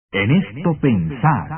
En esto pensar.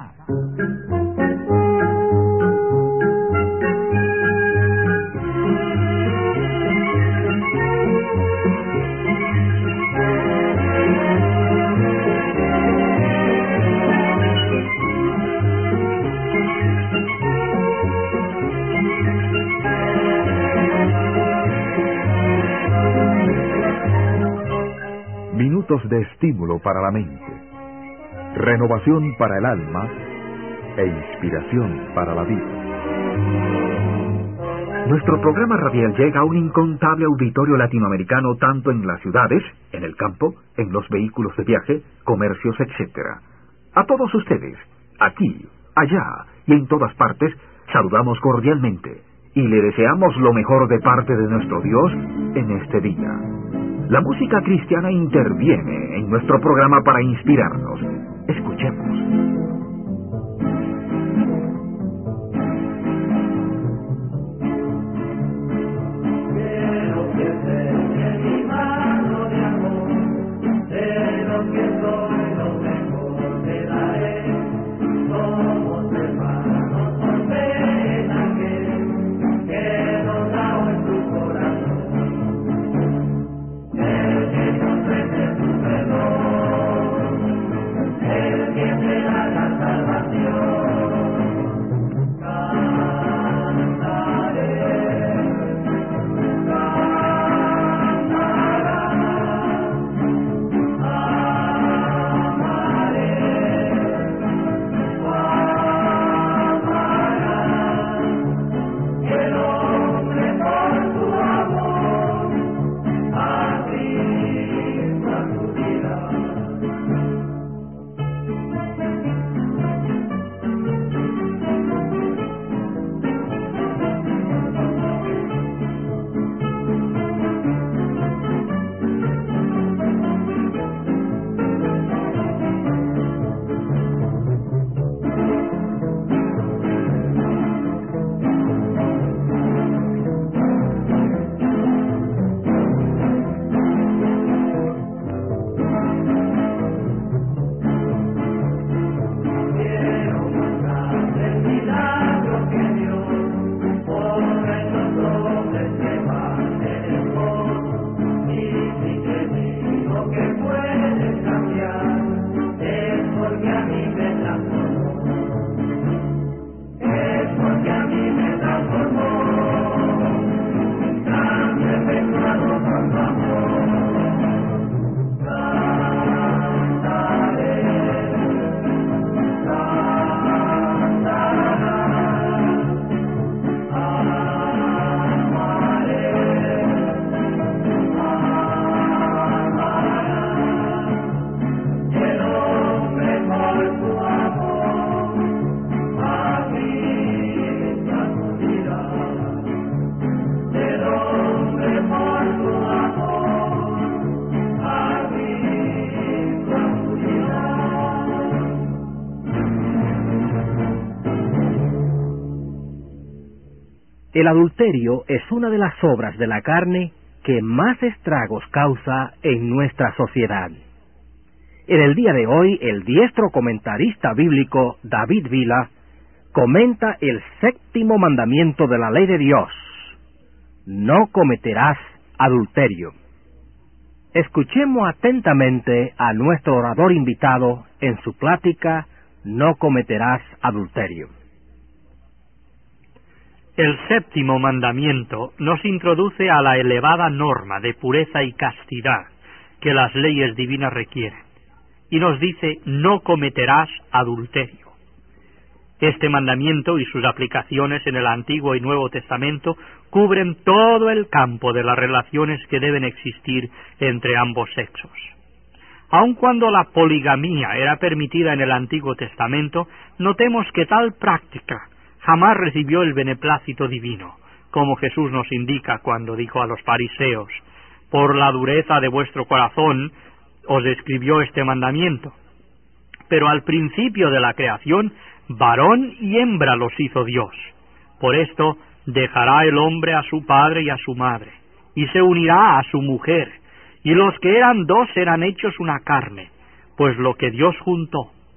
Minutos de estímulo para la mente, renovación para el alma e inspiración para la vida. Nuestro programa radial llega a un incontable auditorio latinoamericano, tanto en las ciudades, en el campo, en los vehículos de viaje, comercios, etc. A todos ustedes, aquí, allá y en todas partes, saludamos cordialmente y le deseamos lo mejor de parte de nuestro Dios en este día. La música cristiana interviene en nuestro programa para inspirarnos. Escuchemos. El adulterio es una de las obras de la carne que más estragos causa en nuestra sociedad. En el día de hoy, el diestro comentarista bíblico David Vila comenta el 7º mandamiento de la ley de Dios: no cometerás adulterio. Escuchemos atentamente a nuestro orador invitado en su plática No cometerás adulterio. El 7º mandamiento nos introduce a la elevada norma de pureza y castidad que las leyes divinas requieren, y nos dice: no cometerás adulterio. Este mandamiento y sus aplicaciones en el Antiguo y Nuevo Testamento cubren todo el campo de las relaciones que deben existir entre ambos sexos. Aun cuando la poligamía era permitida en el Antiguo Testamento, notemos que tal práctica jamás recibió el beneplácito divino, como Jesús nos indica cuando dijo a los fariseos: por la dureza de vuestro corazón os escribió este mandamiento. Pero al principio de la creación, varón y hembra los hizo Dios. Por esto dejará el hombre a su padre y a su madre, y se unirá a su mujer, y los que eran dos serán hechos una carne, pues lo que Dios juntó,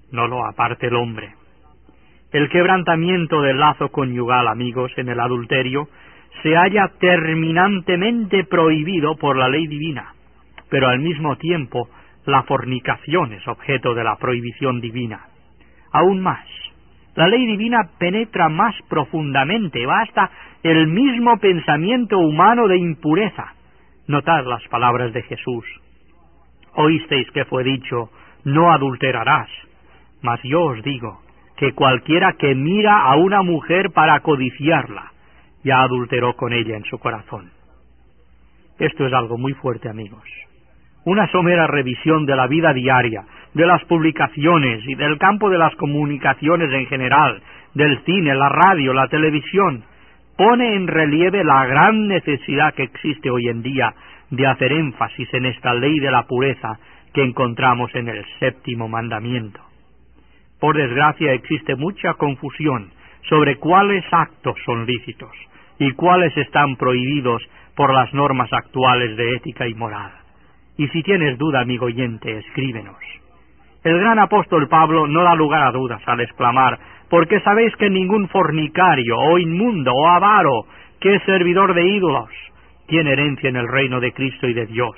no lo aparte el hombre. El quebrantamiento del lazo conyugal, amigos, en el adulterio, se halla terminantemente prohibido por la ley divina, pero al mismo tiempo la fornicación es objeto de la prohibición divina. Aún más, la ley divina penetra más profundamente, va hasta el mismo pensamiento humano de impureza. Notad las palabras de Jesús. Oísteis que fue dicho, no adulterarás, mas yo os digo, que cualquiera que mira a una mujer para codiciarla, ya adulteró con ella en su corazón. Esto es algo muy fuerte, amigos. Una somera revisión de la vida diaria, de las publicaciones y del campo de las comunicaciones en general, del cine, la radio, la televisión, pone en relieve la gran necesidad que existe hoy en día de hacer énfasis en esta ley de la pureza que encontramos en el 7º mandamiento. Por desgracia existe mucha confusión sobre cuáles actos son lícitos y cuáles están prohibidos por las normas actuales de ética y moral. Y si tienes duda, amigo oyente, escríbenos. El gran apóstol Pablo no da lugar a dudas al exclamar, porque sabéis que ningún fornicario, o inmundo, o avaro, que es servidor de ídolos, tiene herencia en el reino de Cristo y de Dios.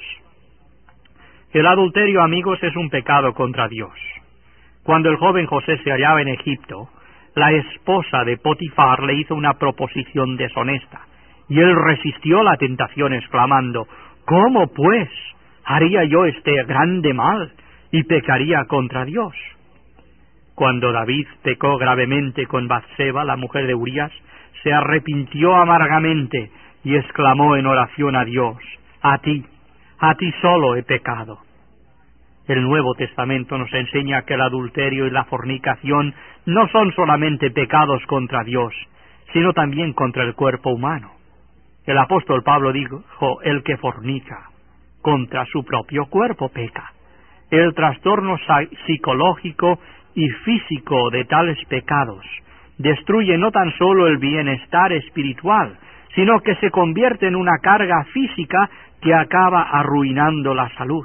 El adulterio, amigos, es un pecado contra Dios. Cuando el joven José se hallaba en Egipto, la esposa de Potifar le hizo una proposición deshonesta, y él resistió la tentación exclamando, ¿cómo pues haría yo este grande mal y pecaría contra Dios? Cuando David pecó gravemente con Batseba, la mujer de Urías, se arrepintió amargamente y exclamó en oración a Dios, a ti solo he pecado. El Nuevo Testamento nos enseña que el adulterio y la fornicación no son solamente pecados contra Dios, sino también contra el cuerpo humano. El apóstol Pablo dijo, el que fornica contra su propio cuerpo peca. El trastorno psicológico y físico de tales pecados destruye no tan solo el bienestar espiritual, sino que se convierte en una carga física que acaba arruinando la salud.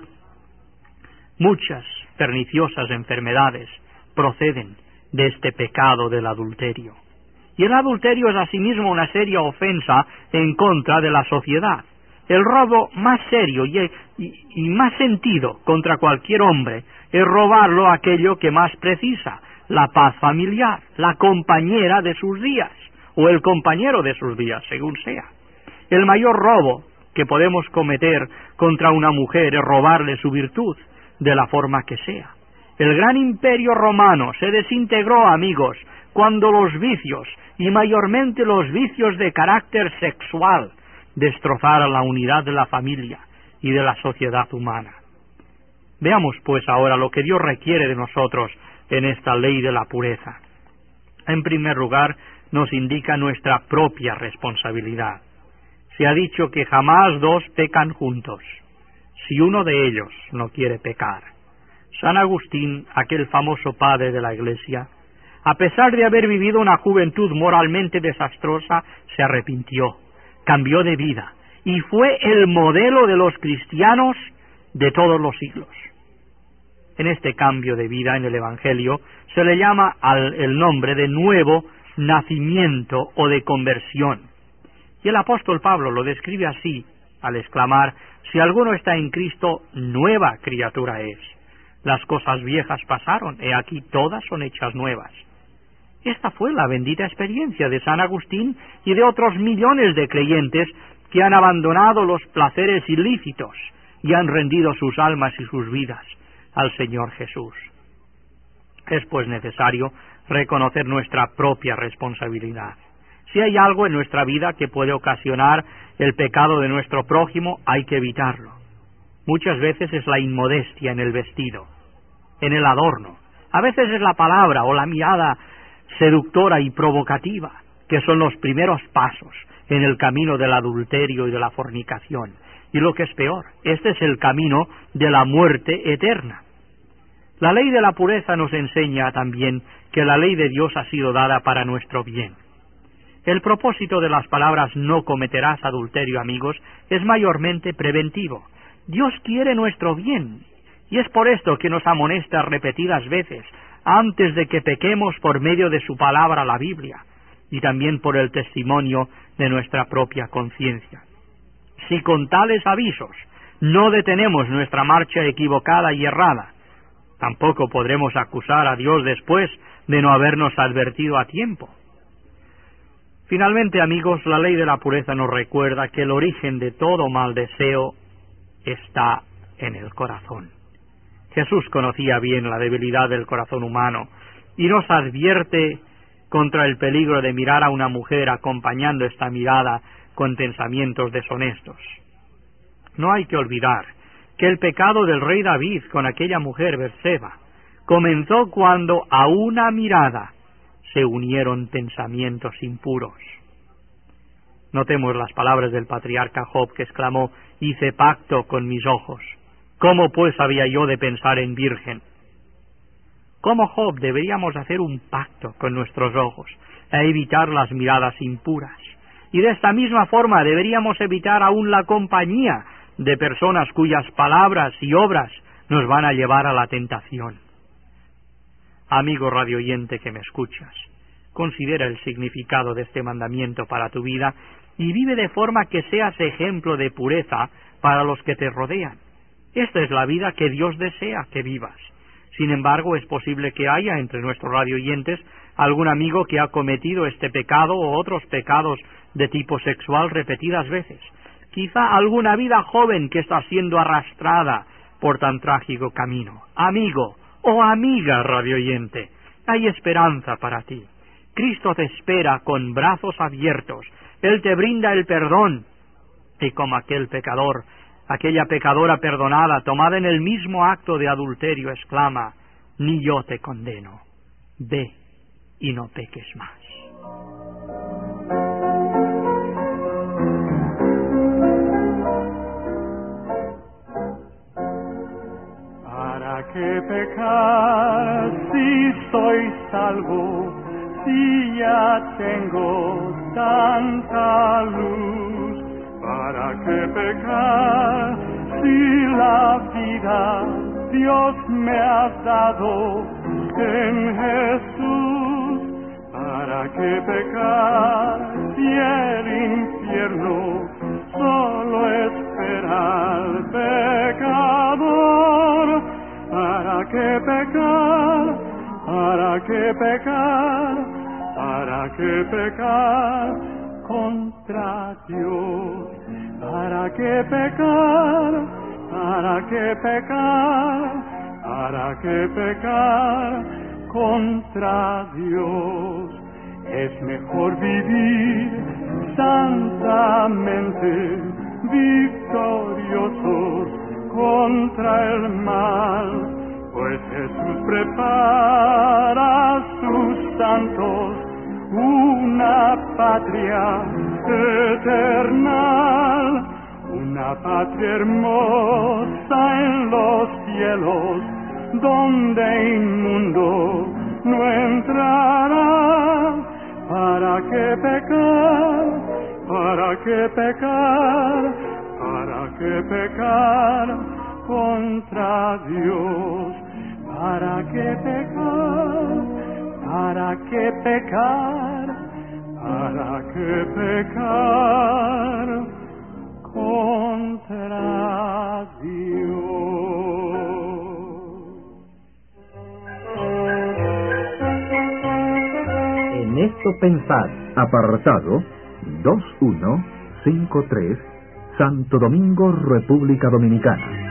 Muchas perniciosas enfermedades proceden de este pecado del adulterio. Y el adulterio es asimismo una seria ofensa en contra de la sociedad. El robo más serio y más sentido contra cualquier hombre es robarlo aquello que más precisa, la paz familiar, la compañera de sus días, o el compañero de sus días, según sea. El mayor robo que podemos cometer contra una mujer es robarle su virtud, de la forma que sea. El gran imperio romano se desintegró, amigos, cuando los vicios, y mayormente los vicios de carácter sexual, destrozaron la unidad de la familia y de la sociedad humana. Veamos pues ahora lo que Dios requiere de nosotros en esta ley de la pureza. En primer lugar, nos indica nuestra propia responsabilidad. Se ha dicho que jamás dos pecan juntos, si uno de ellos no quiere pecar. San Agustín, aquel famoso padre de la Iglesia, a pesar de haber vivido una juventud moralmente desastrosa, se arrepintió, cambió de vida, y fue el modelo de los cristianos de todos los siglos. En este cambio de vida en el Evangelio se le llama el nombre de nuevo nacimiento o de conversión. Y el apóstol Pablo lo describe así, al exclamar, si alguno está en Cristo, nueva criatura es. Las cosas viejas pasaron, he aquí todas son hechas nuevas. Esta fue la bendita experiencia de San Agustín y de otros millones de creyentes que han abandonado los placeres ilícitos y han rendido sus almas y sus vidas al Señor Jesús. Es pues necesario reconocer nuestra propia responsabilidad. Si hay algo en nuestra vida que puede ocasionar el pecado de nuestro prójimo, hay que evitarlo. Muchas veces es la inmodestia en el vestido, en el adorno. A veces es la palabra o la mirada seductora y provocativa, que son los primeros pasos en el camino del adulterio y de la fornicación. Y lo que es peor, este es el camino de la muerte eterna. La ley de la pureza nos enseña también que la ley de Dios ha sido dada para nuestro bien. El propósito de las palabras no cometerás adulterio, amigos, es mayormente preventivo. Dios quiere nuestro bien, y es por esto que nos amonesta repetidas veces antes de que pequemos por medio de su palabra, la Biblia, y también por el testimonio de nuestra propia conciencia. Si con tales avisos no detenemos nuestra marcha equivocada y errada, tampoco podremos acusar a Dios después de no habernos advertido a tiempo. Finalmente, amigos, la ley de la pureza nos recuerda que el origen de todo mal deseo está en el corazón. Jesús conocía bien la debilidad del corazón humano y nos advierte contra el peligro de mirar a una mujer acompañando esta mirada con pensamientos deshonestos. No hay que olvidar que el pecado del rey David con aquella mujer Betseba comenzó cuando a una mirada se unieron pensamientos impuros. Notemos las palabras del patriarca Job, que exclamó: «Hice pacto con mis ojos. ¿Cómo pues había yo de pensar en virgen?». Como Job deberíamos hacer un pacto con nuestros ojos e evitar las miradas impuras. Y de esta misma forma deberíamos evitar aún la compañía de personas cuyas palabras y obras nos van a llevar a la tentación. Amigo radioyente que me escuchas, considera el significado de este mandamiento para tu vida y vive de forma que seas ejemplo de pureza para los que te rodean. Esta es la vida que Dios desea que vivas. Sin embargo, es posible que haya entre nuestros radioyentes algún amigo que ha cometido este pecado o otros pecados de tipo sexual repetidas veces. Quizá alguna vida joven que está siendo arrastrada por tan trágico camino. Amigo o amiga radioyente, hay esperanza para ti. Cristo te espera con brazos abiertos. Él te brinda el perdón. Y como aquel pecador, aquella pecadora perdonada, tomada en el mismo acto de adulterio, exclama: «Ni yo te condeno. Ve y no peques más». ¿Para qué pecar si soy salvo, si ya tengo tanta luz? ¿Para qué pecar si la vida Dios me ha dado en Jesús? ¿Para qué pecar si el infierno solo espera al pecador? ¿Para qué pecar? ¿Para qué pecar? ¿Para qué pecar contra Dios? ¿Para qué pecar? ¿Para qué pecar? ¿Para qué pecar contra Dios? Es mejor vivir santamente, victoriosos contra el mal, pues Jesús prepara a sus santos una patria eterna, una patria hermosa en los cielos, donde inmundo no entrará. ¿Para qué pecar? ¿Para qué pecar? ¿Para qué pecar contra Dios? ¿Para qué pecar? ¿Para qué pecar? ¿Para qué pecar contra Dios? En esto pensad. Apartado 2153, Santo Domingo, República Dominicana.